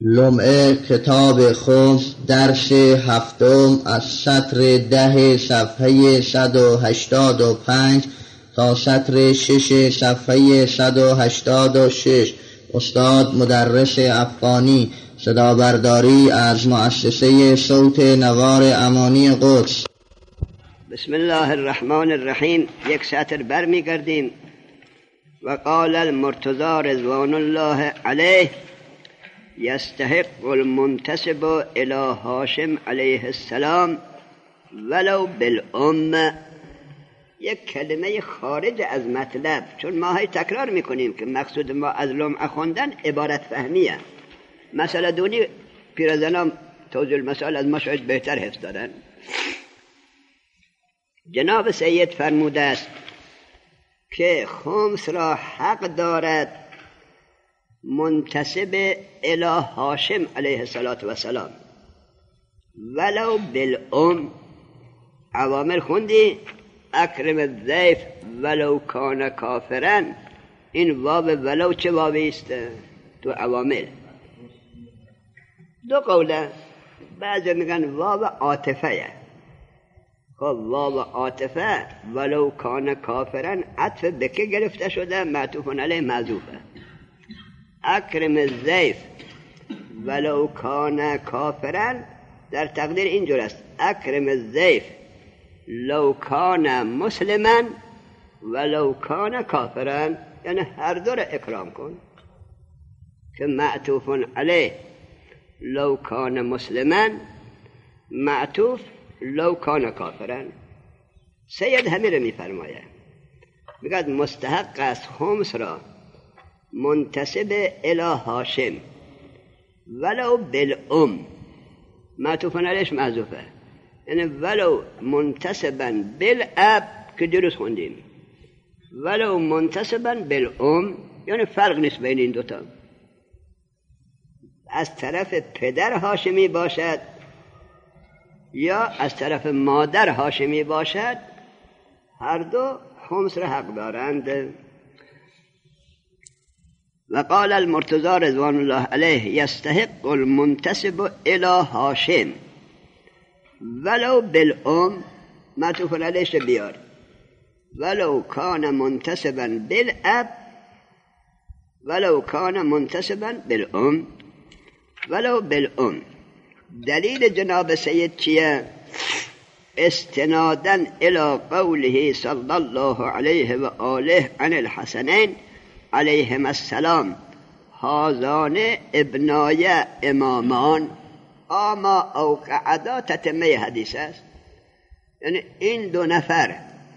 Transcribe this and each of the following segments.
لمعه کتاب خمس درس هفتم از سطر 10 صفحه 185 تا سطر 6 صفحه 186. استاد مدرس افغانی، صدابرداری از مؤسسه صوت نوار امانی قدس. بسم الله الرحمن الرحیم. یک سطر برمی گردیم. و قال المرتضی رضوان الله علیه یستحق المنتسب الی هاشم علیه السلام ولو بالام. یک کلمه خارج از مطلب، چون ما های تکرار میکنیم که مقصود ما از لمعه خوندن عبارت فهمیه. مثلا دونی پیرزنان توضیح المثال از ما شاید بهتر حفظ دارن. جناب سید فرموده است که خمس را حق دارد منتسب الی هاشم علیه السلام ولو بالام. عوامل خوندی؟ اکرم الضیف ولو کان کافرا. این واو ولو چه واوی است تو عوامل؟ دو قوله. بعضی میگن واو عاطفه. خب واو عاطفه ولو کان کافرا عطف به که گرفته شده؟ معطوف علیه محذوفه. اکرم الضیف ولو کان کافرا در تقدیر اینجور است: اکرم الضیف لو کان مسلما ولو کان کافرا. یعنی هر دو را اکرام کن. که معطوف علیه لو کان مسلما، معطوف لو کان کافرا. سید همین رو میفرماید، میگه مستحق است خمس را منتسب الی هاشم ولو بالام، معطوف علیهش محذوفه. یعنی ولو منتسبا بالاب که درست خوندیم، ولو منتسبا بالام یعنی فرق نیست بین این دوتا. از طرف پدر هاشمی باشد یا از طرف مادر هاشمی باشد، هر دو خمس را حق دارند. و قال المرتضی رضوان الله علیه یستحق المنتسب الی هاشم ولو بالام، معطوف علیهش بیار. ولو کان منتسبا بالاب ولو کان منتسبا بالام ولو بالام. دلیل جناب سید چیه؟ استنادا الی قوله صلی الله علیه و آله عن الحسنین علیهم السلام هازان ابنای امامان اما او قعدا. تتمه حدیث است. یعنی این دو نفر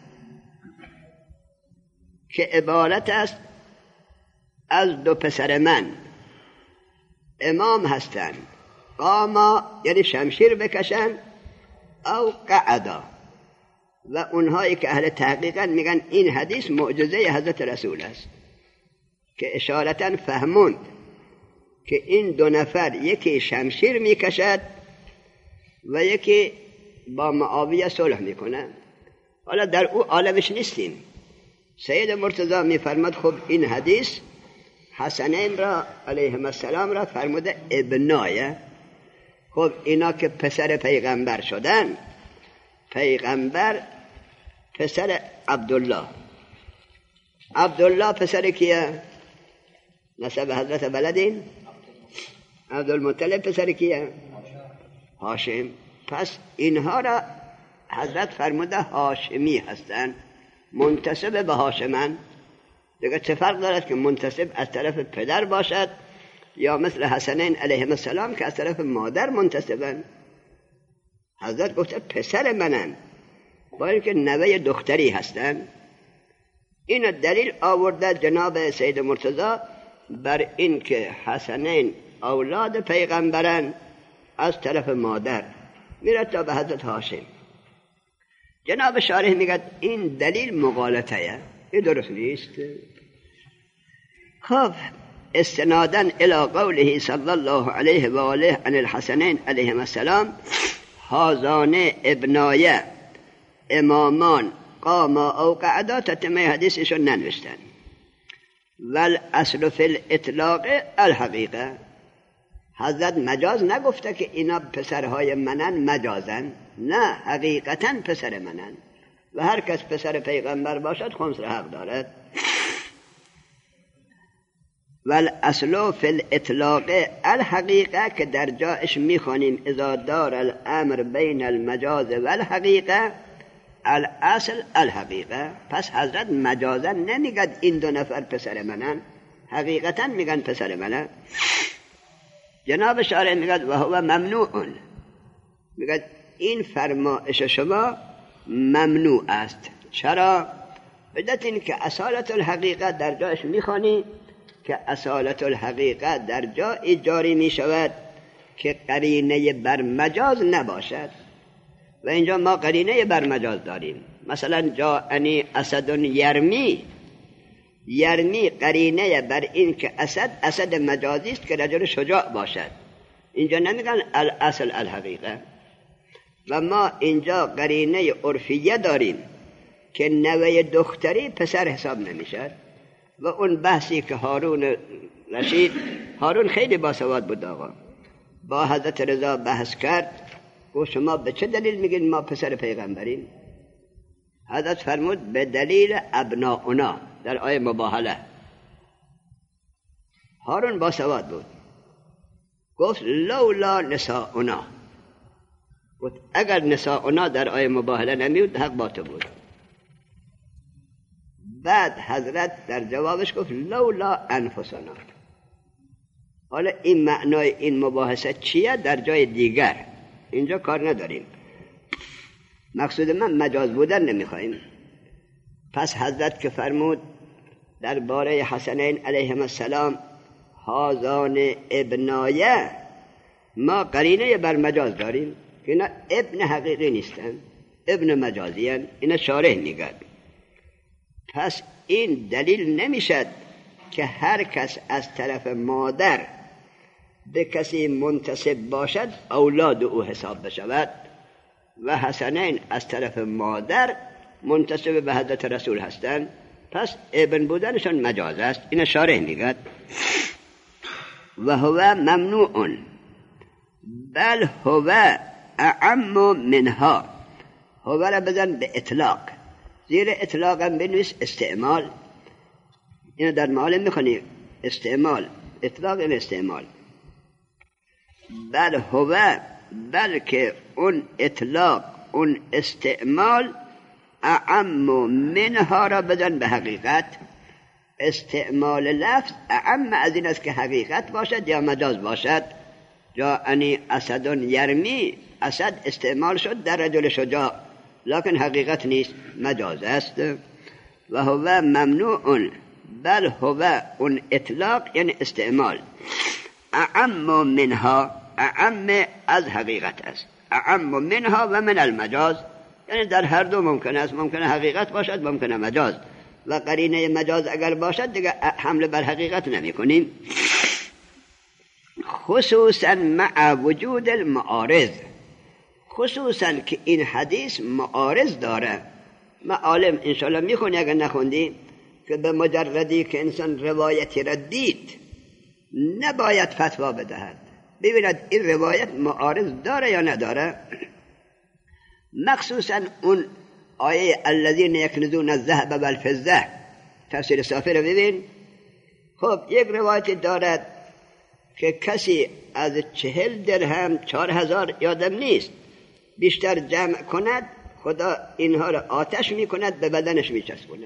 که عبارت است از دو پسر من امام هستند، قاما یعنی شمشیر بکشن، او قعدا. و اونهایی که اهل تحقیقا میگن این حدیث معجزه حضرت رسول است، که اشارتا فهموند که این دو نفر یکی شمشیر میکشد و یکی با معاویه صلح میکنه. حالا در او عالمش نیستیم. سید مرتضی میفرماد خب این حدیث حسنین را علیهم السلام را فرموده ابنایه. خب اینا که پسر پیغمبر شدن، پیغمبر پسر عبدالله پسر کیه؟ نسب حضرت ولدین. عبدالمطلب پسر کیه؟ هاشم. پس اینها را حضرت فرموده هاشمی هستند، منتسب به هاشمن. دیگه چه فرق دارد که منتسب از طرف پدر باشد یا مثل حسنین علیهم السلام که از طرف مادر منتسبن؟ حضرت گفته پسر منن، با اینکه نوه دختری هستن. این دلیل آورده جناب سید مرتضی بر این که حسنین اولاد پیغمبرن از طرف مادر، میره تا به حضرت هاشم. جناب شارح میگه این دلیل مغالطه، این درست نیست. خب استنادا الی قوله صلی الله علیه و آله عن الحسنین علیهم السلام هازان ابنای امامان قاما او قعدا، تتمه حدیثشون ننوشتن. ول اصل فی الاطلاق الحقیقه. حضرت مجاز نگفته که اینا پسرهای منن مجازن، نه، حقیقتا پسر منن و هر کس پسر پیغمبر باشد خمس را حق دارد. والاصل فی الاطلاق الحقیقه که در جایش میخوانیم اذا دار الامر بین المجاز والحقیقه الاصل الحقیقه. پس حضرت مجازا نمیگد این دو نفر پسر منن، حقیقتا میگن پسر منن. جناب شارع میگد و هو ممنوع، میگد این فرمایش شما ممنوع است. چرا؟ بدت این که اصالت الحقیقه در جایش میخوانی که اصالت الحقیقه در جایی جاری میشود که قرینه بر مجاز نباشد و اینجا ما قرینه بر مجاز داریم. مثلا جاءنی اسد یرمی قرینه بر این که اسد مجازی است که رجل شجاع باشد. اینجا نمیگن الاصل الحقیقه. و ما اینجا قرینه عرفیه داریم که نوه دختری پسر حساب نمیشد. و اون بحثی که هارون رشید، هارون خیلی باسواد بود آقا، با حضرت رضا بحث کرد، گفت شما به چه دلیل میگین ما پسر پیغمبریم؟ حضرت فرمود به دلیل ابناؤنا در آیه مباهله. هارون باسواد بود، گفت لولا نساؤنا، گفت اگر نساؤنا در آیه مباهله نمیود حق با تو بود. بعد حضرت در جوابش گفت لولا انفسنا. حالا این معنای این مباحثه چیه؟ در جای دیگر، اینجا کار نداریم. مقصود من مجاز بودن نمیخوایم. پس حضرت که فرمود درباره حسنین علیهم السلام هازان ابنایه، ما قرینه بر مجاز داریم که اینا ابن حقیقی نیستن، ابن مجازی هن. اینا شارح میگن. پس این دلیل نمیشد که هر کس از طرف مادر به کسی منتسب باشد اولاد او حساب بشود و حسنین از طرف مادر منتسب به حضرت رسول هستند، پس ابن بودنشان مجاز است. این شارح میگد و هو ممنوع بل هو اعم منها. هو را بزن به اطلاق، زیر اطلاق هم بنویس استعمال. اینو در معالم میخونی استعمال، اطلاق این استعمال. بل هو، بلکه اون اطلاق، اون استعمال اعم منها را بزن به حقیقت. استعمال لفظ اعم از این است که حقیقت باشد یا مجاز باشد. جاءنی اسد یرمی، اسد استعمال شد در رجل شجاع لکن حقیقت نیست، مجاز است. و هو ممنوع بل هو اون اطلاق یعنی استعمال اعم منها، اعم از حقیقت است، اعم منها و من المجاز، یعنی در هر دو ممکن است، ممکنه حقیقت باشد ممکنه مجاز. و قرینه مجاز اگر باشد دیگه حمله بر حقیقت نمی کنیم. خصوصا مع وجود المعارض، خصوصا که این حدیث معارض داره. معالم انشاءالله میخونی اگر نخوندی که به مجردی که انسان روایتی را دید نباید فتوا بدهد، ببیند این روایت معارض داره یا نداره. مخصوصا اون آیه الذین یکنزون الذهب والفضه، تفسیر صافی رو ببین. خب یک روایتی دارد که کسی از 40 درهم 4000 یادم نیست بیشتر جمع کند، خدا اینها را آتش می کند به بدنش می چسبونه.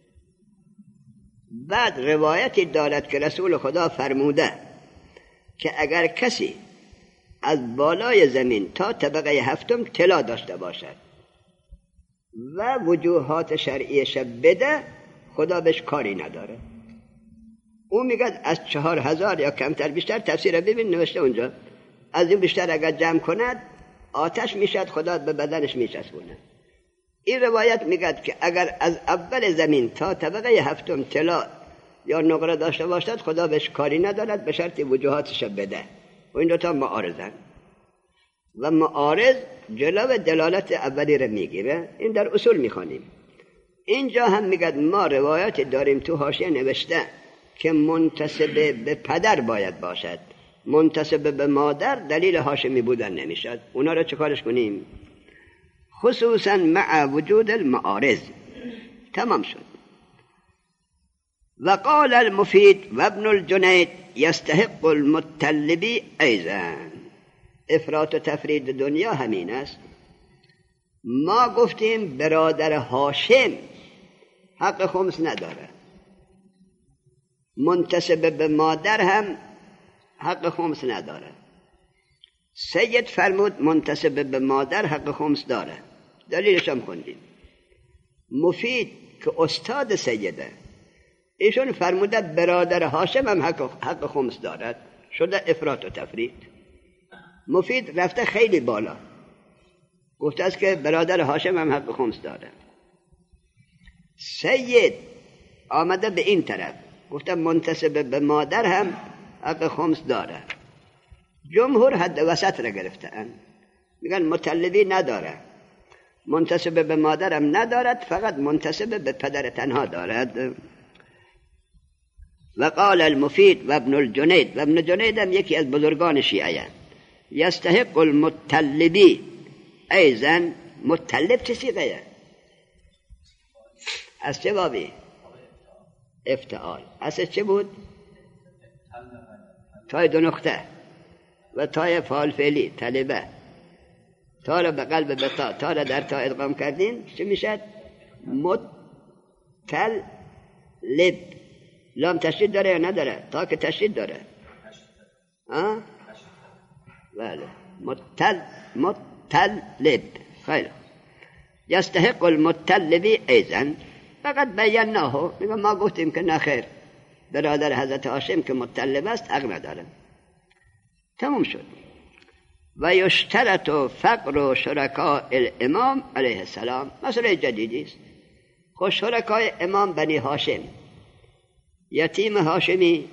بعد روایتی دارد که رسول خدا فرموده که اگر کسی از بالای زمین تا طبقه 7 طلا داشته باشد و وجوهات شرعیش بده، خدا بهش کاری نداره. او میگه از 4000 یا کمتر بیشتر، تفسیر ببین نوشته اونجا، از این بیشتر اگر جمع کند آتش میشد، خدا به بدنش میچسبونه. این روایت میگه که اگر از اول زمین تا طبقه 7 طلا یا نقره داشته باشد خدا بهش کاری ندارد به شرط وجوهاتش بده. و این دوتا معارضن و معارض جلو دلالت اولی رو میگیره. این در اصول میخوانیم. اینجا هم میگه ما روایت داریم تو حاشیه نوشته که منتسب به پدر باید باشد، منتسب به مادر دلیل هاشمی بودن نمیشد. اونا رو چکارش کنیم؟ خصوصا مع وجود المعارض. تمام شد. وقال المفید و ابن الجنید یستحق المطلبی ایضا. افراط و تفرید دنیا همین است. ما گفتیم برادر هاشم حق خمس نداره، منتسب به مادر هم حق خمس نداره. سید فرمود منتسب به مادر حق خمس داره، دلیلش هم خوندیم. مفید که استاد سیده، ایشون فرموده برادر هاشم هم حق خمس دارد، شده افراط و تفرید. مفید رفته خیلی بالا، گفته است که برادر هاشم هم حق خمس داره. سید آمده به این طرف، گفته منتسب به مادر هم حق خمس داره. جمهور حد وسط را گرفتن، میگن مطلبی نداره، منتسب به مادر هم ندارد، فقط منتسب به پدر تنها دارد. وقال المفید و ابن الجنید، و ابن جنید هم یکی از بزرگان شیعه، یستحق المطلبی ایضا. مطلب چه صیغه؟ از چه بابی؟ افتعال. اصل چه بود؟ تای دو نقطه و تای فعال فعلی طلبه، تا را به قلب به تا را در تا ادغام کردین چه میشد؟ مطلب. لام تشدید داره یا نداره؟ تا که تشدید داره. بله. مطلب. خیلی. یستحق المطلبی ایضا. فقط بیناه، میگم ما گفتیم که نخیر، برادر حضرت هاشم که مطلب است حق نداره. تموم شد. و یشترط فقر شرکاء الامام علیه السلام. مسئله جدیدی است. خود شرکای امام بنی هاشم، یتیم هاشمی،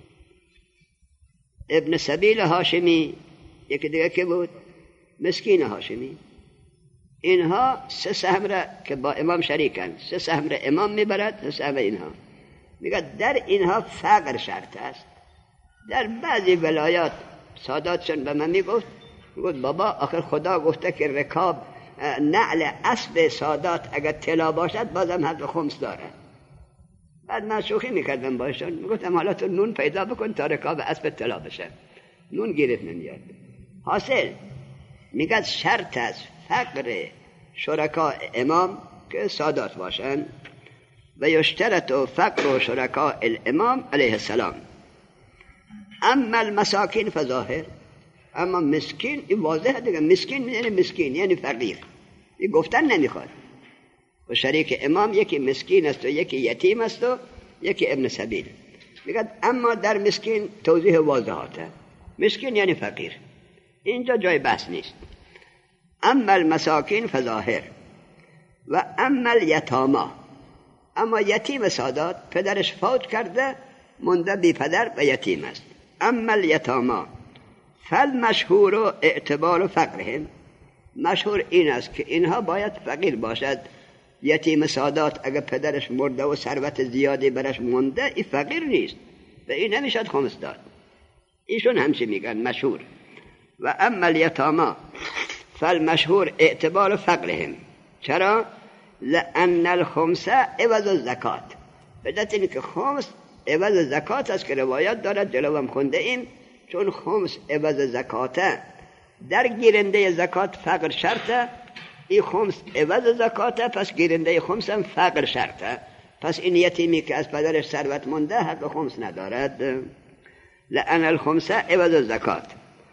ابن سبیل هاشمی، یکی دیگه که بود مسکین هاشمی، اینها سه سهم را که با امام شریکن، سه سهم را امام میبرد، سه سهم اینها. میگه در اینها فقر شرط است. در بعضی ولایات ساداتشون به من میگفت بابا آخر خدا گفته که رکاب نعل اسب سادات اگر طلا باشد بازم حق خمس داره. بعد من شوخی میکردم باشون، میگفتم حالا تو نون پیدا بکن تا رکاب اسب طلا بشه. نون گیرت نمیاد. حاصل میگه شرط است فقر شرکاء امام که سادات باشن. و یشترط فقر شرکاء الامام علیه السلام. اما المساکین فظاهر. اما مسکین این واضحه دیگه، مسکین یعنی مسکین یعنی فقیر، این گفتن نمیخواد. و شریک امام یکی مسکین است و یکی یتیم است و یکی ابن سبیل. میگه اما در مسکین توضیح واضحاته، مسکین یعنی فقیر، اینجا جای بحث نیست. اما المساکین فظاهر. و اما الیتاما. اما یتیم سادات پدرش فوت کرده، مونده بی پدر و یتیم است. اما الیتاما فالمشهور اعتبار فقرهم. مشهور این است که اینها باید فقیر باشد. یتیم سادات اگر پدرش مرده و ثروت زیادی برش مونده، این فقیر نیست و این نمیشد خمس داد. ایشون همچه میگن مشهور. و اما الیتاما فالمشهور اعتبار فقرهم. چرا؟ لأن الخمس عوض الزکات. بدت این که خمس عوض زکات است که روایت دارد، جلو هم خونده ایم. چون خمس عوض زکاته، در گیرنده زکات فقر شرطه، این خمس عوض زکاته، پس گیرنده خمس هم فقر شرطه. پس این یتیمی که از پدرش ثروت مونده حق خمس ندارد. لأن الخمس عوض الزکات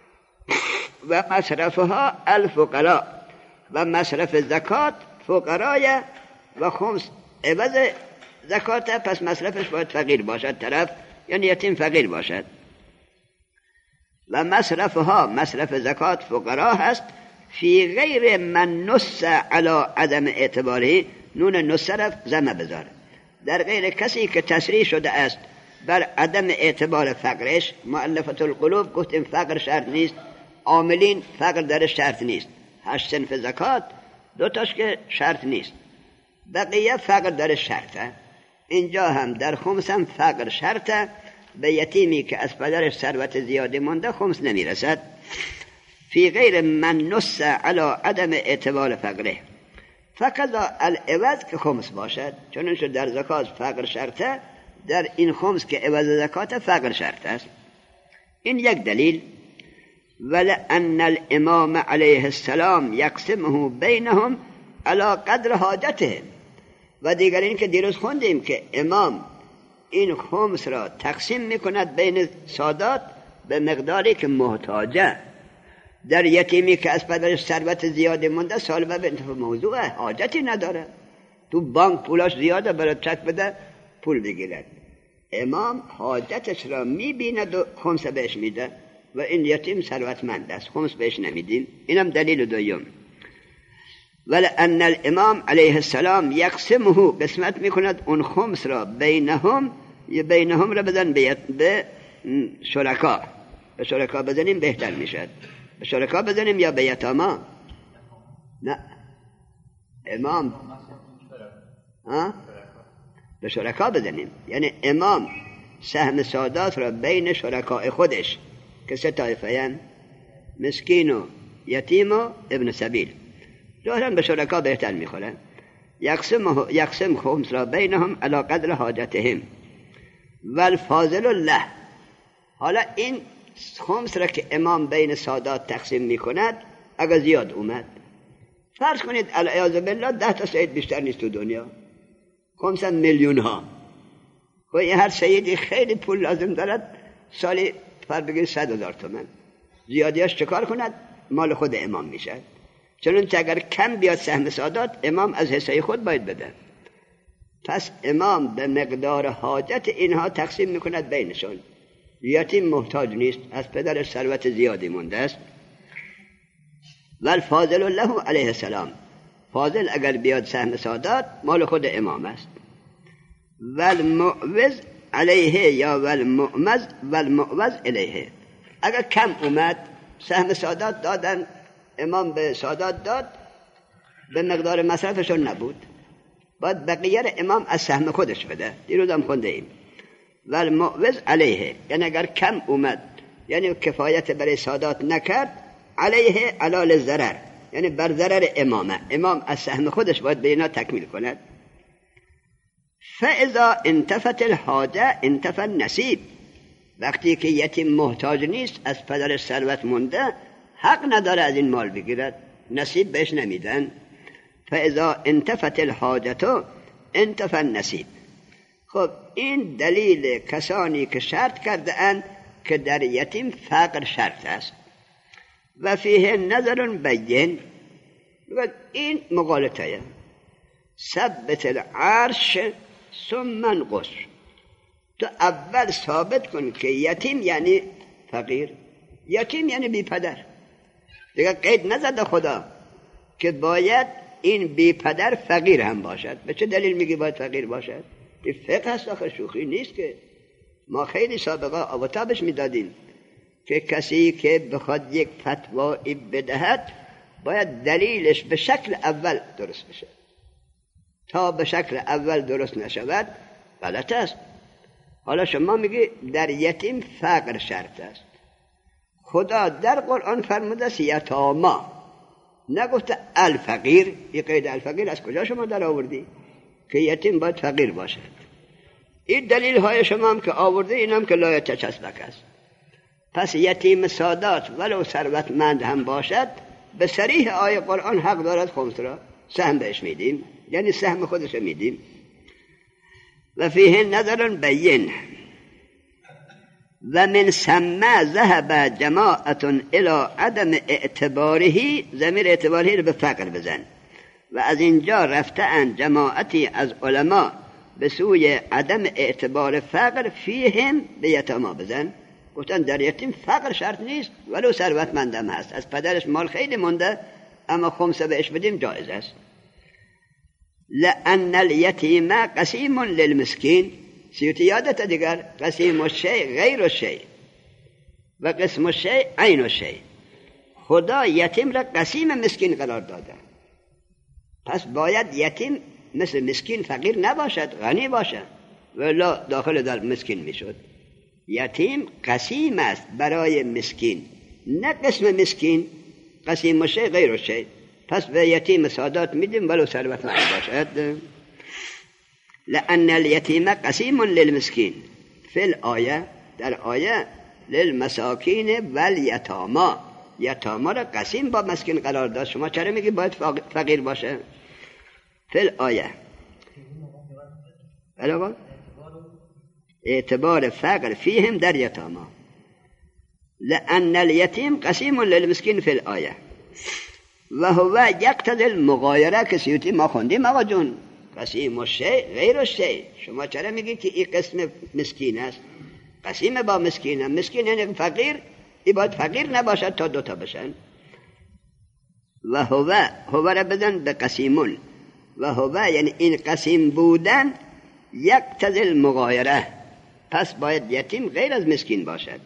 و مصرفها الفقراء. و مصرف زکات فقرای و خمس عوض زکات، پس مصرفش باید فقیر باشد طرف، یعنی یتیم فقیر باشد. و مصرفها، مصرف زکات فقرا هست، فی غیر من نص علی عدم اعتباری. نون نص را زمه بذار، در غیر کسی که تصریح شده است بر عدم اعتبار فقرش. مؤلفة القلوب گفتیم فقر شرط نیست، عاملین فقر در شرط نیست. 8 صنف زکات 2 تاش که شرط نیست، بقیه فقر در شرطه. اینجا هم در خمس هم فقر شرطه، به یتیمی که از پدرش ثروت زیادی مونده خمس نمیرسد. فی غیر من نص علی عدم اعتبار فقره، فقط العوض که خمس باشد، چون در زکات فقر شرطه، در این خمس که عوض زکات فقر شرط است. این یک دلیل. ولأن الامام علیه السلام یقسمه بینهم علی قدر حاجتهم، و دیگر این که دیروز خوندیم که امام این خمس را تقسیم میکند بین سادات به مقداری که محتاجه. در یتیمی که از پدرش ثروت زیادی مونده سالبه به موضوع حاجتی نداره، تو بانک پولاش زیاده برای چک بده پول بگیرد. امام حاجتش را میبیند و خمس بهش میده و این یتیم ثروتمند است، خمس بهش نمیدیم. اینم دلیل دوم. ولأن الامام علیه السلام یقسمه، قسمت میکند اون خمس را بینهم، بینهم را بزن به شرکا، به شرکا بزنیم بهتر میشد. به شرکا بزنیم یا به یتاما؟ نه، امام به شرکا بزنیم، یعنی امام سهم سادات را بین شرکای خودش که سه طایفه، مسکین و یتیم و ابن سبیل، ظاهرا به شرکا بهتر میخوره. یقسم خمس را بینهم علی قدر حاجتهم والفاضل له. حالا این خمس را که امام بین سادات تقسیم میکند اگر زیاد اومد، فرض کنید العیاذ بالله 10 تا سید بیشتر نیست تو دنیا، خمس میلیون ها، و هر سیدی خیلی پول لازم دارد، سالی فرض بگید 100,000 تومان، زیادیاش چکار کند؟ مال خود امام میشه. چنانچه اگر کم بیاد سهم سادات، امام از حصه خود باید بده. پس امام به مقدار حاجت اینها تقسیم میکند بینشون. یتیم محتاج نیست، از پدرش ثروت زیادی مونده است. والفاضل له علیه السلام، فاضل اگر بیاد سهم سادات مال خود امام است. والمعوض علیه یا والمعوض علیه، اگر کم اومد سهم سادات دادن، امام به سادات داد، به مقدار مصرفشون نبود، باید بقیه امام از سهم خودش بده. دیروز هم خونده ایم. والمعوض علیه، یعنی اگر کم اومد، یعنی کفایت برای سادات نکرد، علیه علال ضرر، یعنی بر ضرر امامه، امام از سهم خودش باید به اینا تکمیل کند. فاذا انتفت الحاجه انتفى النصیب، وقتی که یتیم محتاج نیست، از پدرش ثروت مونده، حق نداره از این مال بگیرد، نصیب بهش نمیدن. فاذا انتفت الحاجه انتفى النصیب. خب این دلیل کسانی که شرط کرده اند که در یتیم فقر شرط است. و فیه نظر بین، این مغالطه. ثبت العرش ثم انقص، تو اول ثابت کن که یتیم یعنی فقیر، یتیم یعنی بی پدر. دیگه قید نزده خدا که باید این بی پدر فقیر هم باشد. به چه دلیل میگی باید فقیر باشد؟ این فقه هست آخر، شوخی نیست که. ما خیلی سابقه آبتابش میدادیم که کسی که بخواد یک فتوایی بدهد باید دلیلش به شکل اول درست بشه. تا به شکل اول درست نشود غلط است. حالا شما میگی در یتیم فقر شرط است. خدا در قرآن فرموده است یتاما، نگفته الفقیر. این قید الفقیر از کجا شما در آوردی که یتیم باید فقیر باشد؟ این دلیل های شما هم که آورده، این هم که لایه چسبک است. پس یتیم سادات ولو ثروتمند هم باشد، به صریح آیه قرآن حق دارد خمس را سهم بهش میدیم، یعنی سهم خودش میدیم. و فیه نظر بین و من ثم ذهب جماعت الى عدم اعتباره، ضمیر اعتباره رو به فقر بزن. و از اینجا رفتن جماعتی از علما به سوی عدم اعتبار فقر، فیهم به یتاما بزن. گفتن در یتیم فقر شرط نیست ولو ثروتمندم هست، از پدرش مال خیلی مونده، اما خمسه بهش بدیم جایز است. لأن الیتیم قسیم للمسکین، سیوتی یادت دیگر، قسیم الشیء غیر الشیء و قسم الشیء عین الشیء. خدا یتیم را قسیم مسکین قرار داده، پس باید یتیم مثل مسکین فقیر نباشد، غنی باشد، ولی داخل در مسکین میشد. یتیم قسیم است برای مسکین، نه قسم مسکین. قسیم الشیء غیر الشیء. پس به یتیم سادات میدیم ولو ثروتمند باشد. لأن الیتیم قسیم للمسکین فی الآیه، در آیه للمساکین والیتاما، یتاما را قسیم با مسکین قرار داد. شما چرا میگی باید فقیر باشه؟ فی الآیه اعتبار فقر فیهم در یتاما. لأن الیتیم قسیم للمسکین فی الآیه و هو یقتضی المغایره که سیوطی ما خوندیم آقا جون. قسیم الشیء غیر الشیء. شما چرا میگی که این قسم مسکین است؟ قسیم با مسکین است. مسکین یعنی فقیر، این باید فقیر نباشد تا دوتا بشن. و هو را بدن به قسیمون. و هو یعنی این قسیم بودن یقتضی المغایره، پس باید یتیم غیر از مسکین باشد.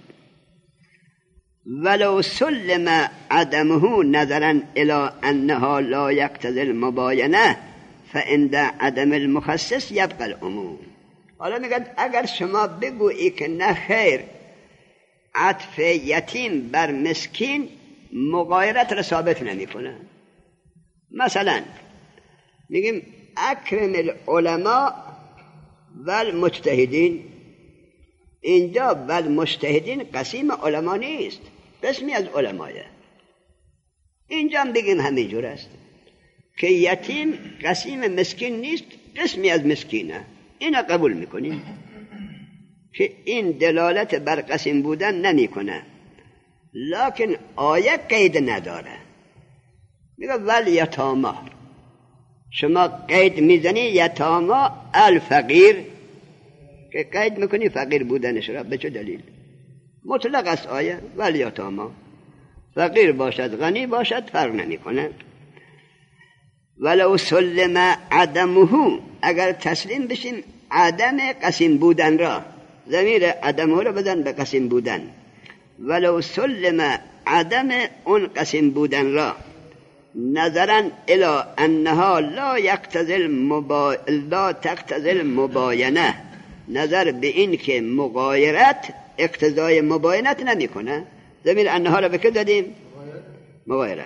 ولو سلم عدمه نظرا الى انها لا یقتضی المباینه فعند عدم المخصص یبقى العموم. حالا میگن اگر شما بگویی که نه خیر، عطف یتیم بر مسکین مغایرت را ثابت نمیکنه. مثلا میگیم اکرم العلماء والمجتهدین، اینجا والمجتهدین قسیم علما نیست، قسمی از علمایه. اینجا هم بگیم همینجور است که یتیم قسیم مسکین نیست، قسمی از مسکینه. اینا قبول میکنیم که این دلالت بر قسیم بودن نمیکنه، لکن آیه قید نداره. میگه ولی یتاما، شما قید میزنی یتاما الفقیر، که قید میکنی فقیر بودنش را. به چه دلیل؟ مطلق است آیه. ولی یتاما، فقیر باشد غنی باشد فرق نمیکنه. ولو سلم عدمه، اگر تسلیم بشیم عدم قسیم بودن را، ضمیر عدمه را بدن به قسیم بودن. ولو سلم عدم اون قسیم بودن را نظرا الى انها لا تقتضی المباینه، نظر به این که مغایرت اقتضای مباینت نمی کنه. ضمیر انها را به که دادیم؟ مغایرت.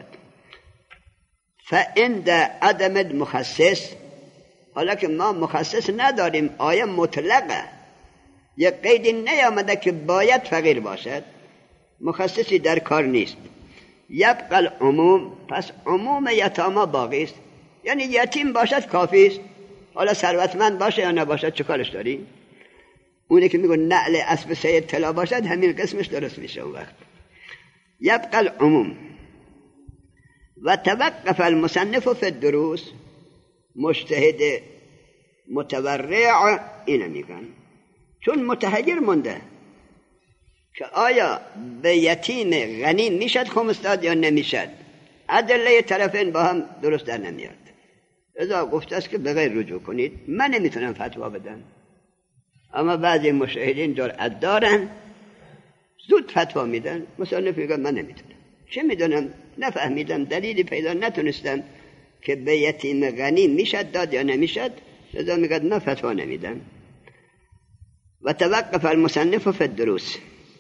فعند عدم المخصص، حالا که ما مخصص نداریم، آیه مطلقه، یک قیدی نیامده که باید فقیر باشد، مخصصی در کار نیست. یبقى العموم، پس عموم یتاما باقی است. یعنی یتیم باشد کافی است، حالا ثروتمند باشه یا نباشد چه کارش داری؟ اونی که میگه نعل اسب سید طلا باشد همین قسمش درست میشه اون وقت. یبقى العموم. و توقف المصنف فی الدروس، مجتهد متورع اینو میگن، چون متحیر مونده که آیا به یتیم غنی میشد خمس داد یا نمیشد. ادله طرفین با هم درست در نمیاد. ازا گفته است که به غیر رجوع کنید. من نمیتونم فتوا بدم، اما بعضی مشاهدین جرأت دارن زود فتوا میدن. مصنف میگه من نمیتونم، چه میدونم، نفهمیدم، دلیلی پیدا نتونستم که به یتیم غنی میشد داد یا نمیشد، ازا میگه من فتوا نمیدم. و توقف المصنف فی الدروس.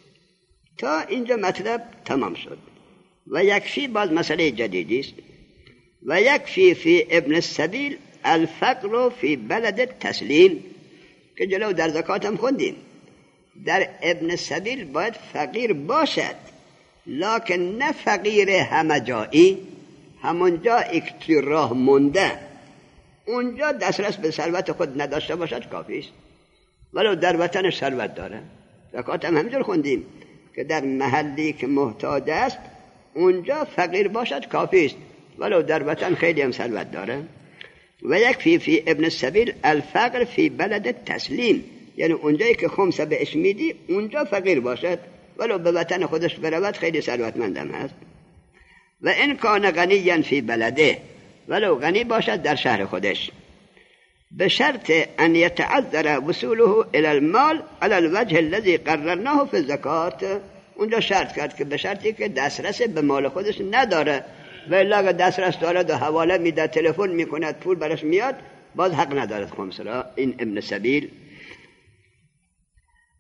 تا اینجا مطلب تمام شد. و یکفی باز مسئله جدیدی است. و یکفی فی ابن السبیل الفقر فی بلد التسلیم، که جلو در زکات هم خوندیم. در ابن السبیل باید فقیر باشد، لکن نه فقیر همه جایی، همون جایی که راه مونده اونجا دسترس به ثروت خود نداشته باشد کافی است، ولو در وطنش ثروت داره. زکات هم همینجور خوندیم که در محلی که محتاج است اونجا فقیر باشد کافی است، ولو در وطن خیلی هم ثروت داره. و یکفی فی ابن السبیل الفقر فی بلد التسلیم، یعنی اونجایی که خمسه بهش میدی اونجا فقیر باشد، ولو به وطن خودش برود خیلی ثروتمندم هست. و ان کان غنیا فی بلده، ولو غنی باشد در شهر خودش، به شرط ان یتعذر وصوله الى المال على الوجه الذي قررناه فی الزکات. اونجا شرط کرد که به شرطی که دسترس به مال خودش نداره، و الا اگر دسترس دارد و حواله میده، تلفن میکند، پول برش میاد، باز حق ندارد خمس را. این ابن سبیل.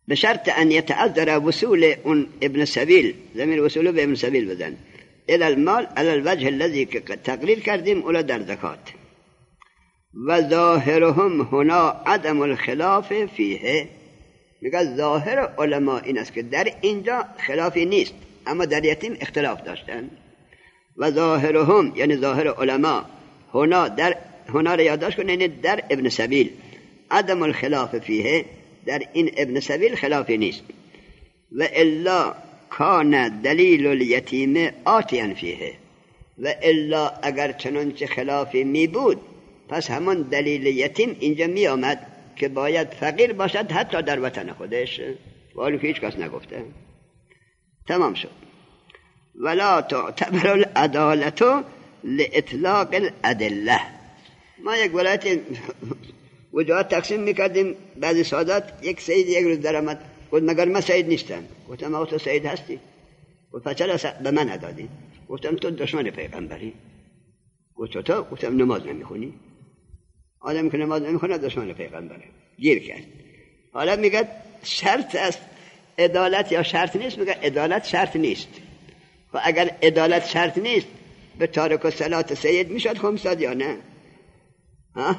به شرط ان یتعذر وصول اون ابن سبیل، ضمیر وصول به ابن سبیل بزن، الى المال على الوجه الذي که تقریر کردیم اولا در زکات. و ظاهرهم هنا عدم الخلاف فیه، میگه ظاهر علما این است که در اینجا خلافی نیست، اما در یتیم اختلاف داشتن. و ظاهرهم یعنی ظاهر علما هنا را یادداشت کنید، یعنی در ابن سبیل عدم الخلاف فیه، در این ابن سبیل خلافی نیست. و الا کان دلیل الیتیم آتیان فیه، و الا اگر چنانچه خلافی می بود پس همون دلیل یتیم اینجا می آمد که باید فقیر باشد حتی در وطن خودش، ولی که هیچ کس نگفته. تمام شد. ولا تعتبر العدالة لاطلاق الادله. ما یک ولایت وجوهات تقسیم میکردیم، بعضی سادات یک سید یک روز در آمد گفت مگر من سید نیستم؟ گفتم آقا تو سید هستی؟ گفت چرا به من ندادی؟ گفتم تو دشمن پیغمبری. گفتم نماز نمیخونی؟ آدمی که نماز نمیخونه دشمن پیغمبره. گیر کرد. حالا میگه شرط است عدالت یا شرط نیست؟ میگه عدالت شرط نیست. و اگر عدالت شرط نیست به تارک الصلات سید میشد خمساد یا نه؟ ها؟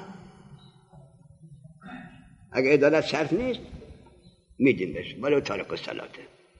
اگر عدالت شرط نیست میدیم بهش ولو تارک الصلات.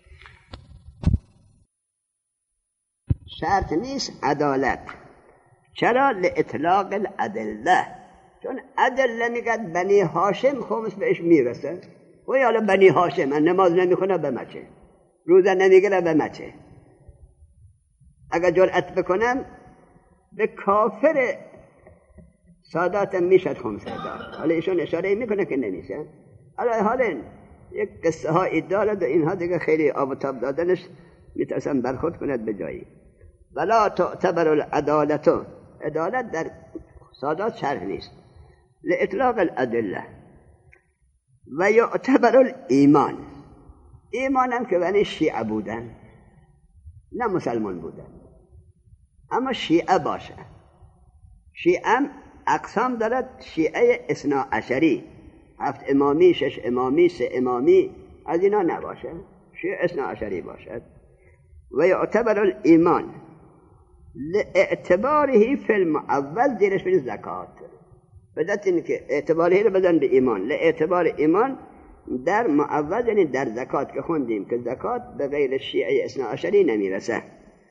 شرط نیست عدالت. چرا؟ لاطلاق الادله، چون ادله میگد بنی هاشم خمس بهش میرسه. و حالا بنی هاشم نماز نمیخونه به مچه، روزه نمیگیره به مچه. اگر جرأت بکنم به کافر سادات میشد خمسه دار. حالا ایشون اشاره میکنه که نمیشه. حالا یک قصه های دارد و اینها دیگه خیلی آب و تاب دادنش میترسم برخورد کند به جایی. ولا تعتبر العدالة، عدالت در سادات شرط نیست، لاطلاق الادله. و یعتبر الایمان، ایمان هم که بنی شیعه بودن نه مسلمان بودن، اما شیعه باشه. شیعه هم اقسام دارد، شیعه اثنا عشری، 7 امامی، 6 امامی، 3 امامی، از اینا نباشه، شیعه اثنا عشری باشد. و یعتبر الایمان لاعتباره فی المعول، زیرش بین زکات بدت این که اعتباره رو بدن به ایمان، لاعتبار ایمان در معول یعنی در زکات که خوندیم که زکات به غیر شیعه اثنا عشری نمیرسه.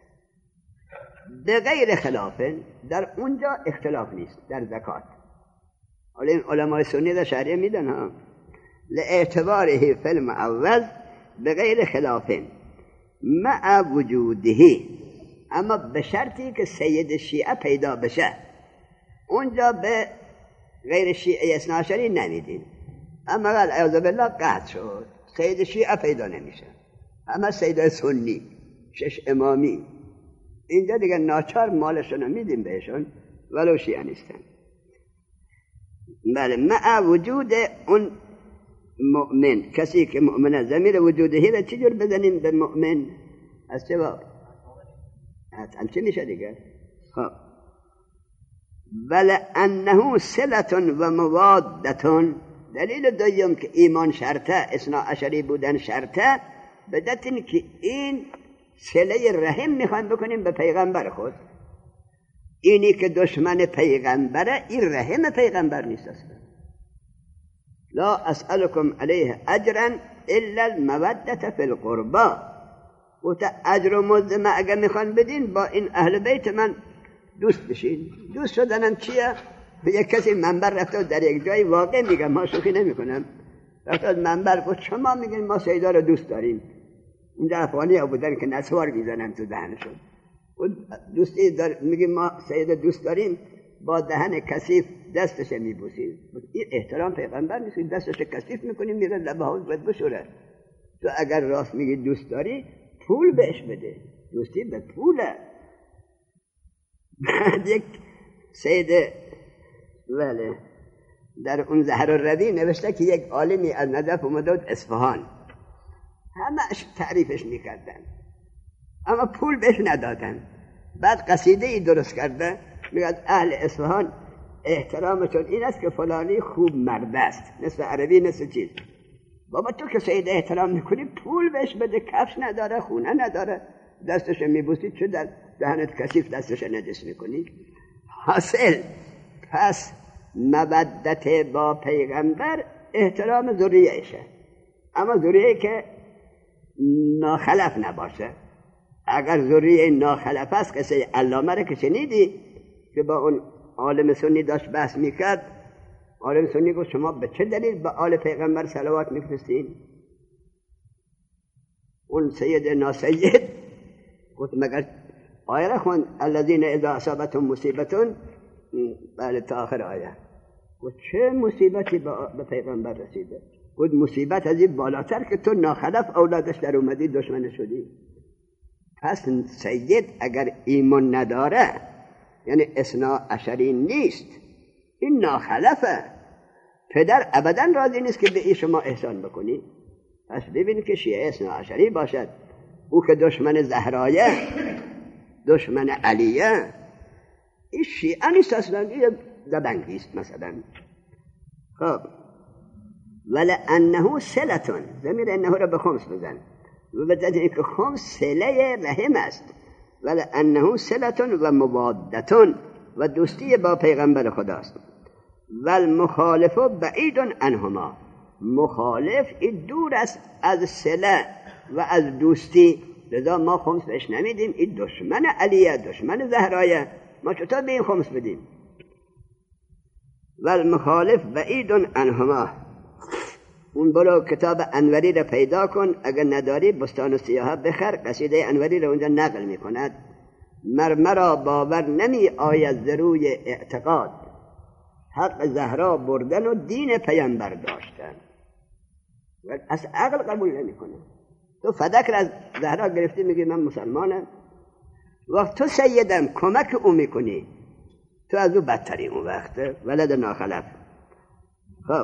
به غیر خلاف، در اونجا اختلاف نیست در زکات. حالا این علماء سنی در شریعه میدن ها، لاعتباره فی المعول به غیر خلاف مع وجوده، اما به شرطی که سید شیعه پیدا بشه. اونجا به غیر شیعه اثنا عشری نمیدین، اما قال اعوذ بالله قطع شد، سید شیعه پیدا نمیشه، اما سید سنی 6 امامی اینجا دیگه ناچار مالشون میدیم بهشون ولو شیعه نیستن. بله، مع وجود اون مؤمن، کسی که مؤمنه. ضمیر وجودهی را چجور بزنیم به مؤمن؟ از جواب چه میشه دیگه؟ خب بله انه صلة و موادة. دلیل دوم که ایمان شرطه، اثنا عشری بودن شرطه، بدت این که این صله رحم میخوایم بکنیم به پیغمبر خود. اینی که دشمن پیغمبره این رحم پیغمبر نیست اصلا. لا اسألكم علیه اجرا الا المودة فی القربا. و تا اجر و مزد اگر میخوان بدین با این اهل بیت من دوست بشین. دوست شدنم چیه؟ یک کسی منبر رفته در یک جای، واقع میگم ما شوخی نمی کنم، رفته منبر گفت شما میگین ما سیدا رو دوست داریم. اونجا افغانی ها بودن که نسوار میزنن تو دهنشون. دوستی میگیم ما سیدا دوست داریم، با دهن کثیف دستش میبوسید. این احترام پیغمبر نیست، دستش کثیف میکنیم میره لبه ها باید بشوره. تو اگر راست میگی دوست داری پول بهش بده، دوستی به پوله. بعد یک سید ولی در اون زهر الردی نوشته که یک عالمی از نجف اومده بود اصفهان، همه‌اش تعریفش میکردن اما پول بهش ندادن. بعد قصیده ای درست کرده، میگه اهل اصفهان احترامشون این است که فلانی خوب مرد است، نصف عربی نصف چیز. بابا تو که سید احترام میکنی پول بهش بده، کفش نداره، خونه نداره، دستش میبوسی، چه در دهنت کثیف دستش نجس میکنی؟ حاصل پس مودت با پیغمبر احترام ذریهشه، اما ذریه که ناخلف نباشه. اگر ذریه ناخلف است، قصه علامه رو که شنیدی که با اون عالم سنی داشت بحث میکرد، عالم سنی گفت شما به چه دلیل به آل پیغمبر صلوات میفرستین؟ اون سید ناسید گفت مگر آیه را خوند الذین اذا اصابتهم مصیبتون، بله تا آخر آیه. گفت چه مصیبتی به پیغمبر رسیده؟ گفت مصیبت از این بالاتر که تو ناخلف اولادش در اومدی دشمن شدی. پس سید اگر ایمان نداره، یعنی اثنا عشری نیست، این ناخلفه، پدر ابدا راضی نیست که به این شما احسان بکنی. پس ببین که شیعه اثنا عشری باشد، او که دشمن زهرایه، دشمن علیه، این شیعه نیست اصلا، این دبنگیست مثلا. خب ولانه صلتون، ضمیر انه را به خمس بزن و بدت اینکه خمس صله رحم است. ولانه صلتون و موادتون، و دوستی با پیغمبر خداست. والمخالف بعید عنهما، مخالف این دور است از صله و از دوستی، لذا ما خمس بهش نمیدیم. این دشمن علیه، دشمن زهرایه، ما چطور به این خمس بدیم؟ والمخالف بعید عنهما. اون برو کتاب انوری را پیدا کن، اگر نداری بستان و سیاحه بخر، قصیده انوری را اونجا نقل میکند. مرمرا باور نمی آید ز روی اعتقاد، حق زهرا بردن و دین پیامبر داشتن. از عقل قبول نمیکنه. تو فدک را از زهرا گرفتی میگی من مسلمانم، وقت تو سیدم کمک او میکنی، تو از او بدتری اون وقته، ولد ناخلف. خب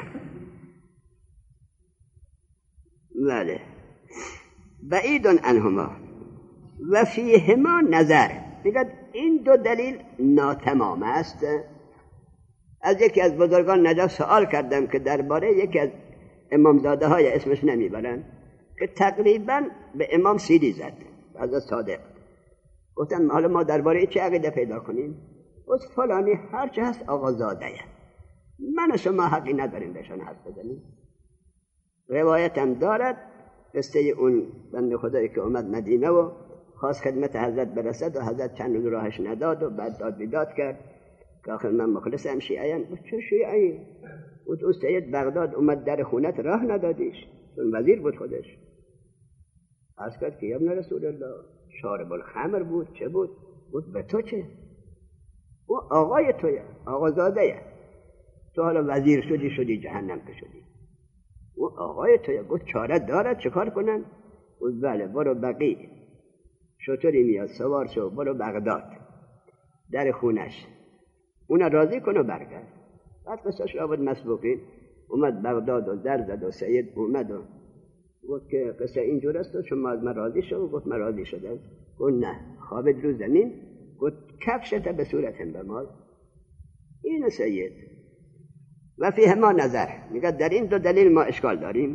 بله، بعید عنهما و فیهما نظر. میگه این دو دلیل ناتمام است. از یکی از بزرگان نجف سوال کردم که درباره یکی از امامزاده های اسمش نمیبرن که تقریبا به امام سیلی زد، از صادق. گفتم حالا ما درباره چه عقیده پیدا کنیم؟ گفت فلانی هرچه هست آقازاده. من و شما حقی نداریم بهشان حرف بزنیم. روایت هم دارد قصه اون بنده خدایی که اومد مدینه و خواست خدمت حضرت برسد و حضرت چند روز راهش نداد و بعد داد بیداد کرد که آخر من مخلصم شیعیم. چه شیعی؟ بود اون سید بغداد اومد در خونت راه ندادیش، چون وزیر بود خودش. عرض کرد که ابن رسول الله شارب الخمر بود، چه بود؟ بود به تو چه؟ او آقای تویه، آقازادهیه. تو حالا وزیر شدی جهنم که شدی. او آقای تویه. گفت چاره دارد چه کار کنن؟ گفت بله، برو بقی شطوری میاد سوار شو، برو بغداد در خونش اونا راضی کن و برگرد. بعد قصهش را بود مسبوقین اومد بغداد و در زد و سید اومد و گفت که قصه اینجور است و شما از من راضی شو. گفت من راضی شدم. گفت نه، خوابت رو زمین. گفت کفشت به صورت هم بمال. این سید. و فیه ما نظر، میگه در این دو دلیل ما اشکال داریم.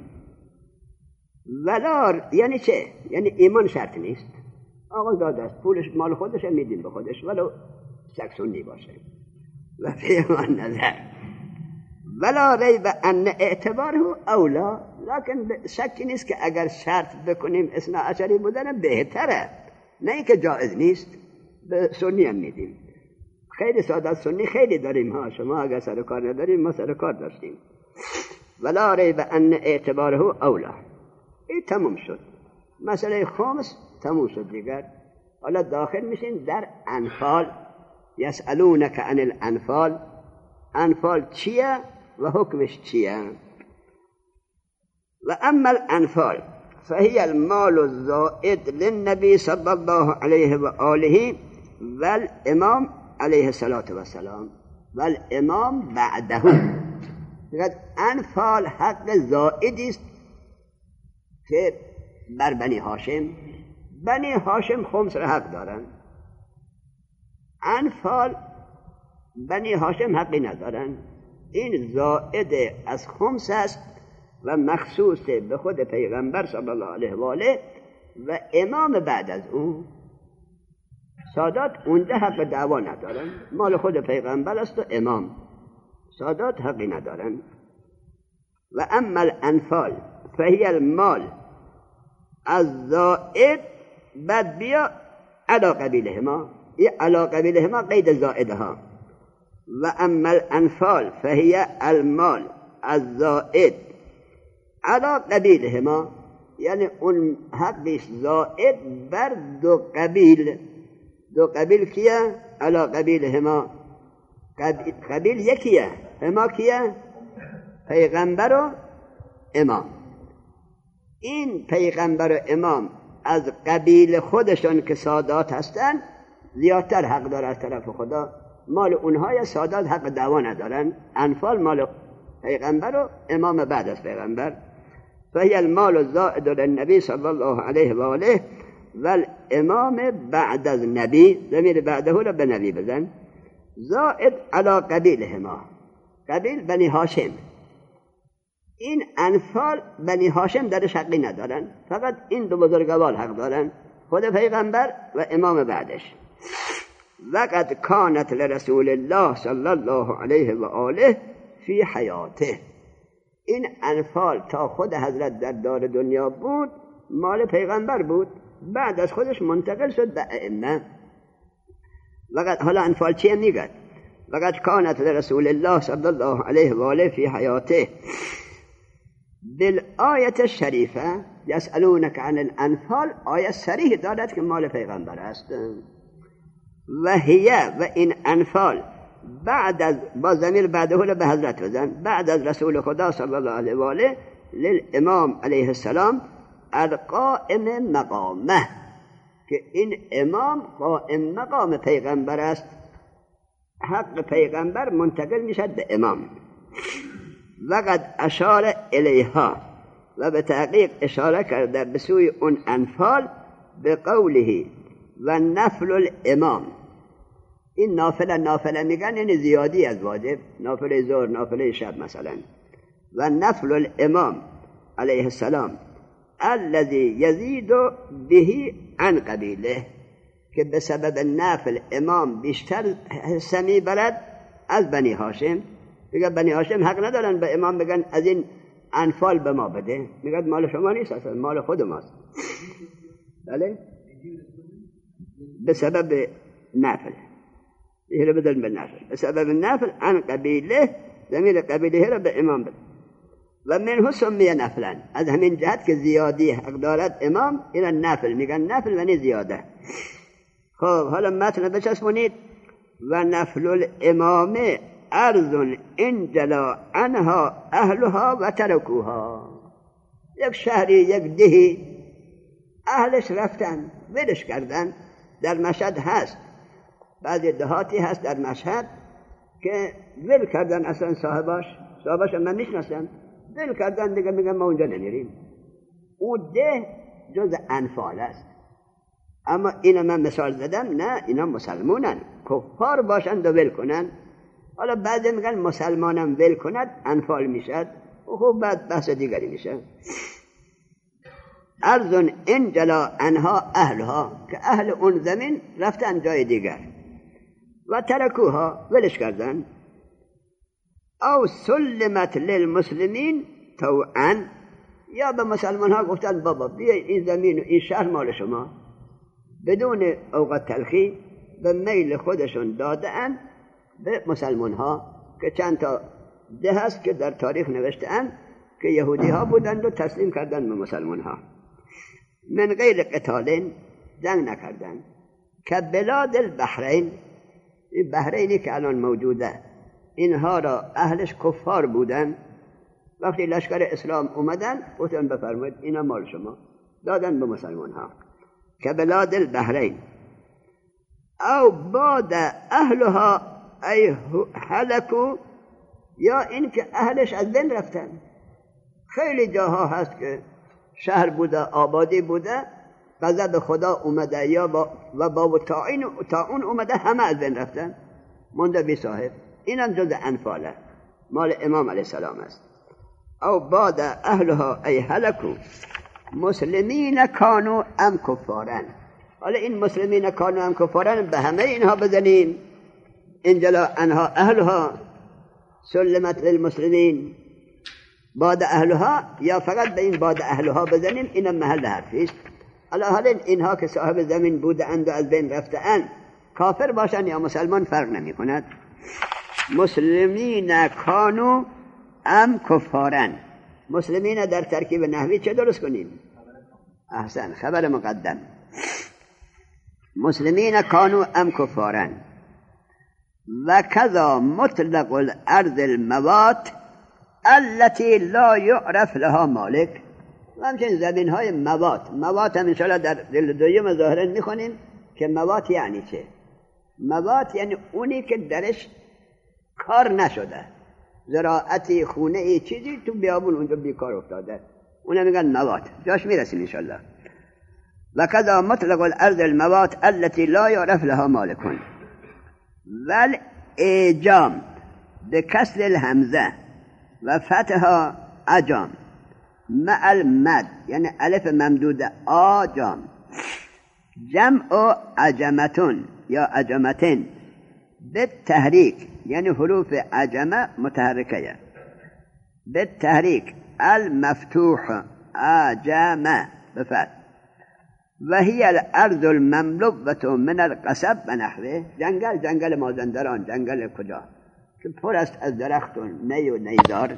ولا یعنی چه؟ یعنی ایمان شرط نیست. آقا زاده است، پولش مال خودش میدیم به خودش ولو سکسونی باشه. و فیه ما نظر ولا ریب ان اعتباره اولا، لکن شکی نیست که اگر شرط بکنیم اثنا عشری بودن بهتره، نه اینکه جائز نیست. به سنی هم میدیم. خیلی ساده سنی خیلی داریم ها، شما اگر سر کار نداریم ما سر کار داشتیم. ولا ریب ان اعتباره اولا. این تموم شد، مسئله خمس تموم شد دیگر. حالا داخل میشین در انفال. یسألونک عن الانفال. انفال چیه و حکمش چیه؟ و اما الانفال فهی المال الزائد للنبی صلی الله علیه و آله و الامام علیه الصلاة و السلام و الامام بعده. انفال حق زائدی است که بر بنی هاشم. بنی هاشم خمس را حق دارن، انفال بنی هاشم حقی ندارن. این زائد از خمس است و مخصوص به خود پیغمبر صلی الله علیه و آله و امام بعد از اون. سادات اونجا حق دعوا ندارن، مال خود پیغمبر است و امام، سادات حقی ندارن. و اما الانفال فهی المال الزائد، بعد بیا علی قبیلهما، این علی قبیلهما قید زائدها. و اما الانفال فهی المال الزائد علی قبیلهما، یعنی اون حقش زائد بر دو قبیل. دو قبیل کیه؟ علی قبیلهما، قبیل یکیه، هما کیه؟ پیغمبر و امام. این پیغمبر و امام از قبیل خودشون که سادات هستن زیادتر حق داره از طرف خدا. مال اونهای سادات حق دعوا ندارن. انفال مال پیغمبر و امام بعد از پیغمبر. فهی المال الزائد للنبی صلی الله علیه و آله و الامام بعد از نبی، ضمیر بعده رو به نبی بزن. زائد علی قبیلهما، قبیل بنی هاشم. این انفال بنی هاشم درش حقی ندارن، فقط این دو بزرگوار حق دارن، خود پیغمبر و امام بعدش. وقد کانت لرسول الله صلی الله علیه و آله فی حیاته. این انفال تا خود حضرت در دار دنیا بود مال پیغمبر بود، بعد از خودش منتقل شد به ائمه. وقد، حالا انفال چیه میگه؟ وقد کانت لرسول الله صلی الله علیه و آله فی حیاته بالآیت الشریفه یسألونک عن الانفال، آیه صریح دارد که مال پیغمبر است. و هیه، و این انفال بعد از، با ضمیر بعده رو به حضرت بزن، بعد از رسول خدا صلی الله علیه و آله للامام علیه السلام القائم مقامه، که این امام قائم مقام پیغمبر است، حق پیغمبر منتقل میشد به امام. وقد اشار الیها، و به تحقیق اشاره کرده به سوی اون انفال به قوله و نفل الامام. این نافله میگن یعنی زیادی از واجب، نافله ظهر، نافله شب مثلا. و نفل الامام علیه السلام الذي یزید به عن قبیله، که به سبب نفل امام بیشتر حصه میبرد از بنی هاشم. میگه بنی هاشم حق ندارن به امام بگن از این انفال به ما بده، میگه مال شما نیست، اصلا مال خود ماست. بله، به سبب نفل یه رو بدن به نفل، به سبب نفل عن قبیله، ضمیر قبیله رو به امام بده. و منه سمیه نفلن، از همین جهت که زیادی حق دارد امام، این نفل میگن، نفل یعنی زیاده. خب حالا متن بچسبونید. و نفل الامام ارض انجلا عنها اهلها و ترکوها. یک شهری، یک دهی اهلش رفتن ولش کردن. در مشهد هست، بعضی دهاتی هست در مشهد که ول کردن، اصلا صاحباش من میشناسم، ول کردن دیگه، میگن ما اونجا نمیریم. او ده جز انفال است. اما اینا من مثال زدم، نه اینا مسلمانن، کفار باشند و ول کنن. حالا بعضی میگن مسلمانم ول کند انفال میشد، و خب بعد بحث دیگری میشه. ارض انجلا عنها اهلها، که اهل اون زمین رفتن جای دیگر. و ترکوها، ولش کردن. او سلمت للمسلمین طوعا، یا به مسلمان ها گفتن بابا بیا این زمین و این شهر مال شما، بدون اوقات تلخی به میل خودشون دادن به مسلمان ها. که چند تا ده هست که در تاریخ نوشتن که یهودی ها بودند و تسلیم کردن به مسلمان ها. من غیر قتال، جنگ نکردن. که بلاد البحرین، این بحرینی که الان موجوده، اینها را اهلش کفار بودن. وقتی لشکر اسلام اومدن گفتن بفرمایید اینا مال شما، دادن به مسلمان ها. که بلاد البحرین او بعد اهلها ای هلکو، یا این که اهلش از بین رفتن. خیلی جاها هست که شهر بوده، آبادی بوده، غضب خدا اومده یا با طاعون اومده، همه از بین رفتن، مونده بی صاحب. اینم جز انفاله، مال امام علیه السلام است. او بعد اهلها ای هلکو مسلمین کانو ام کفارن. حالا این مسلمین کانو ام کفارن به همه اینها بزنیم، انجلا انها اهلها سلمت للمسلمین بعد اهلها، یا فقط به این بعد اهلها بزنیم؟ این محل حرفیست. حالا اینها که صاحب زمین بودند و از بین رفتند کافر باشند یا مسلمان فرق نمی کند. مسلمین کانو ام کفارن، مسلمین در ترکیب نحوی چه درست کنیم؟ احسن، خبر مقدم. مسلمین کانو ام کفارن و کذا مطلق الارض الموات التي لا يعرف لها مالک. و همچنین زمین های موات هم انشاءالله در جلد دوم ظاهرا میخونیم که موات یعنی چه. موات یعنی اونی که درش کار نشده، زراعتی، خونه ای، چیزی تو بیابون اونجا بیکار افتاده، اون میگن موات. جاش میرسیم انشاءالله. و کذا مطلق الارض الموات التي لا يعرف لها مالک ول اجام بکسر الهمزه و فتحها اجام مع المد یعنی الف ممدوده آجام جمع عجمتون یا عجمتین بالتحریک یعنی حروف عجمه متحرکه بالتحریک المفتوح عجمه بفتح و هی الارض المملوءة من القصب و نحوه. جنگل مازندران، جنگل کجا که پر است از درخت و نی و نیزار.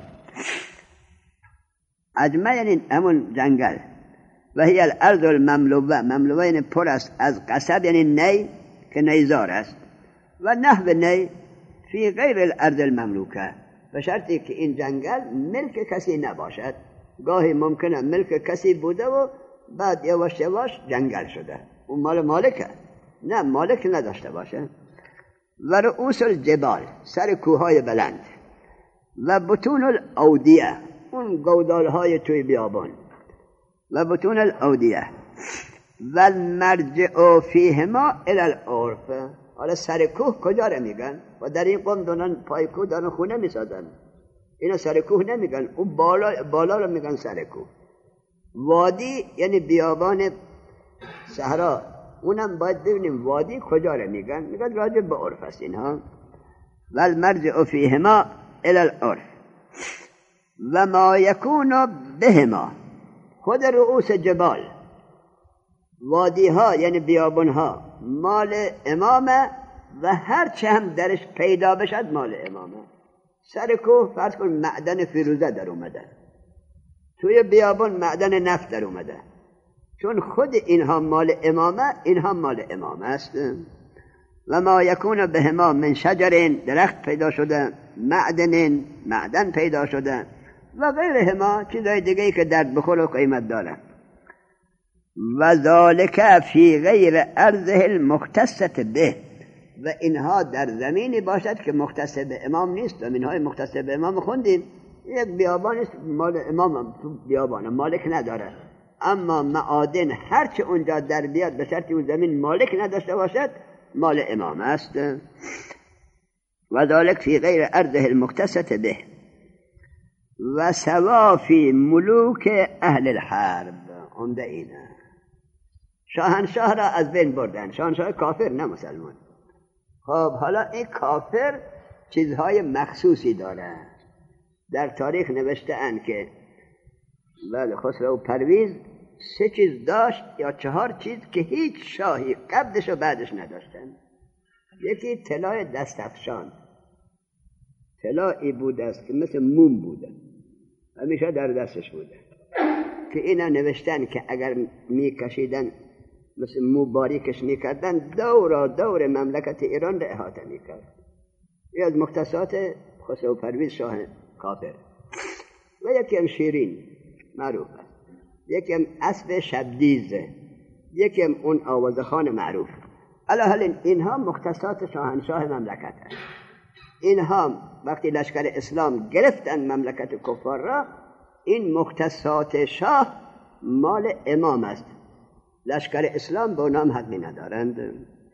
عجمه یعنی همون جنگل. و هی الارض مملوءة یعنی پر است از قصب یعنی نی که نیزار است. و نحو نی فی غیر الارض المملوکه، به شرطی که این جنگل ملک کسی نباشد. گاهی ممکنه ملک کسی بوده و بعد یواش یواش جنگل شده، اون مال مالکه. نه، مالک نداشته باشه. و رؤوس الجبال سر کوههای بلند و بطون الاودیه اون گودالهای توی بیابان و بطون الاودیه و المرجع فیهما الی العرف. حالا سر کوه کجا رو میگن؟ و در این قوم دارن پای کوه دارن خونه میسازن، اینا سر کوه نمیگن، اون بالا رو میگن سر کوه. وادی یعنی بیابان صحرا، اونم باید ببینیم وادی کجا رو میگن راجع به عرف است اینها. و المرجع فیهما الی العرف و ما یکون بهما. خود رؤوس جبال، وادی ها یعنی بیابان ها مال امامه و هر چه هم درش پیدا بشد مال امامه. سر کوه فرض کن معدن فیروزه در اومده، توی بیابان معدن نفت در اومده، چون خود اینها مال امامه، اینها مال امامه است. و ما یکون بهما من شجر درخت پیدا شده، معدن پیدا شده و غیرهما چیزای دیگه‌ای که درد بخور و قیمت داره. و ذالک فی غیر ارضه المختصة به. و اینها در زمینی باشد که مختص به امام نیست. زمینهای مختص به امام خوندیم، یک بیابان است مال امام، بیابان مالک نداره، اما معادن هرچه اونجا در بیاد به شرطی اون زمین مالک نداشته باشد مال امام است. و ذالک فی غیر ارضه المختصة به. و سوا فی ملوک اهل الحرب. عمده اینه، شاهنشاه را از بین بردن، شاهنشاه کافر نه مسلمان. خب حالا این کافر چیزهای مخصوصی داره. در تاریخ نوشته اند که خسرو پرویز 3 چیز داشت یا 4 چیز که هیچ شاهی قبلش و بعدش نداشتن. یکی طلای دست افشان، طلایی بود است که مثل موم بوده، همیشه در دستش بوده، که اینا نوشتن که اگر میکشیدن مثل مو باریکش میکردن دور مملکت ایران را احاطه میکرد. این از مختصات خسرو پرویز شاه کافر. و یکی هم شیرین معروف است، یکی هم اسب شبدیزه، یکی هم اون آوازخان معروف. علاوه اینها مختصات شاهنشاه مملکت است. اینها وقتی لشکر اسلام گرفتن مملکت کفار را، این مختصات شاه مال امام است، لشکر اسلام به اونام حقی ندارند.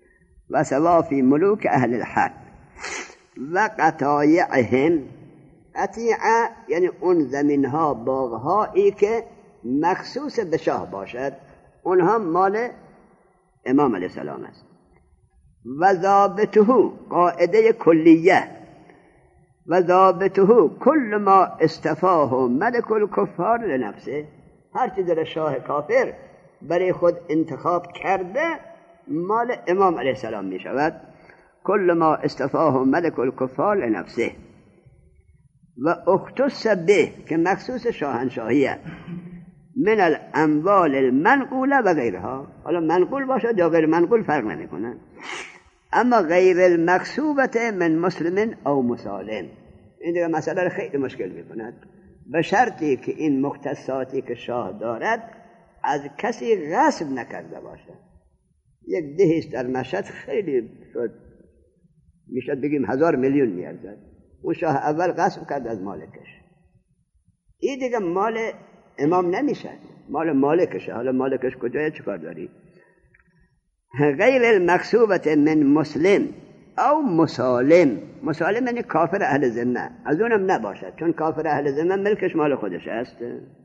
و سوا فی ملوک اهل الحق و قطایعهم قطیعه یعنی اون زمین ها باغ هایی که مخصوص به شاه باشد اونها مال امام علیه السلام است. و ضابطه قاعده کلیه و ضابطه کل ما استفاه ملک الکفار لنفسه، هر چیز در شاه کافر برای خود انتخاب کرده مال امام علیه السلام می شود. کل ما استفاه ملک الکفار لنفسه و اختص به که مخصوص شاهنشاهیه من الاموال المنقوله و غیرها. حالا منقول باشد یا غیر منقول فرق نمیکنه. اما غیر المقصوبت من مسلم او مسالم، این دیگه مسئله خیلی مشکل میکند. به شرطی که این مختصاتی که شاه دارد از کسی غصب نکرده باشد. یک دهیست در مشهد خیلی شد، میشد بگیم 1000 میلیون میارزد، اون شاه اول غصب کرد از مالکش. این دیگه مال امام نمیشد، مال مالکشه. حالا مالکش کجای چیکار داری؟ غیر المقصوبت من مسلم او مسالم. مسالم یعنی کافر اهل ذمه، از اونم نباشد، چون کافر اهل ذمه ملکش مال خودش است.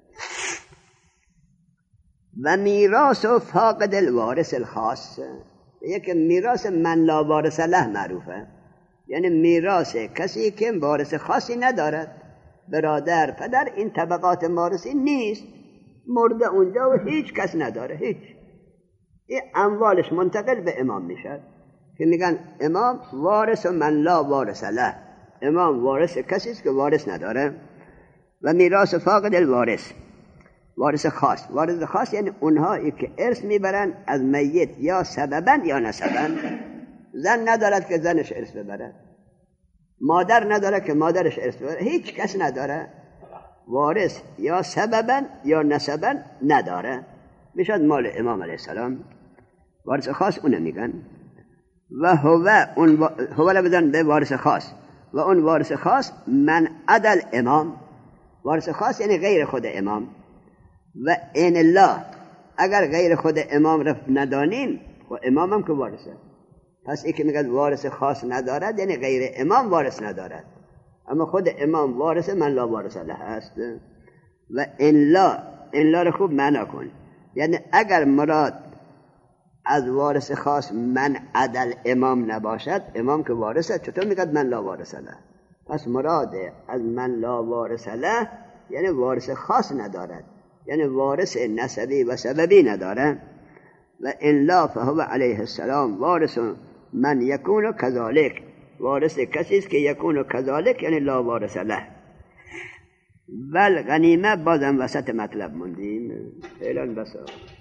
و میراث و فاقد الوارث الخاص، یک میراث من لا وارث له معروفه، یعنی میراث کسی که وارث خاصی ندارد، برادر پدر این طبقات وارثی نیست، مرده اونجا و هیچ کس نداره، هیچ. این اموالش منتقل به امام میشد که میگن امام وارث و من لا وارث له، امام وارث کسی است که وارث نداره. و میراث فاقد الوارث، وارث خاص. وارث خاص یعنی اونهایی که ارث میبرن از میت یا سببا یا نسبا. زن ندارد که زنش ارث ببره، مادر نداره که مادرش ارث ببره، هیچ کس نداره، وارث یا سببا یا نسبا نداره، میشد مال امام علیه السلام. وارث خاص اونه میگن. و هو بدن به وارث خاص، و اون وارث خاص من عدل امام، وارث خاص یعنی غیر خود امام. و این الله، اگر غیر خود امام رفت ندانیم و امام هم که وارثه، پس این که میگه وارث خاص ندارد یعنی غیر امام وارث ندارد، اما خود امام وارث من لا وارث له است. و این لا رو خوب معنا کن، یعنی اگر مراد از وارث خاص من عدل امام نباشد، امام که وارثه چطور میگه من لا وارث له؟ پس مراد از من لا وارث له یعنی وارث خاص ندارد، یعنی وارث نسبی و سببی نداره. و ان لا فهو علیه السلام وارث من یکون کذالک، وارث کسی است که یکون کذالک یعنی لا وارث له. ول غنیمه بازم وسط مطلب موندیم. فعلا بس.